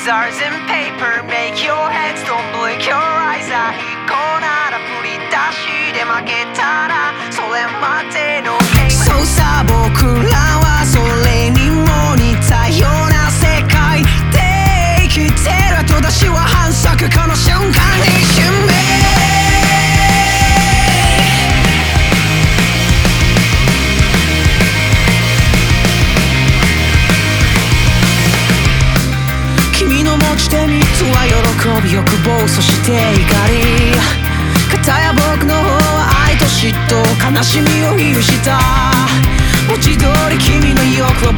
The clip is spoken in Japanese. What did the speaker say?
Scissors and paper make your heads don't blink your eyes あいこなら振り出しで負けたらそれまでのゲームそうさ僕らはそれにも似たような世界で生きてる後出しは反則この瞬間に一瞬目持ち手3つは喜び欲望そして怒り片や僕の方は愛と嫉妬悲しみを有した文字通り君の意欲を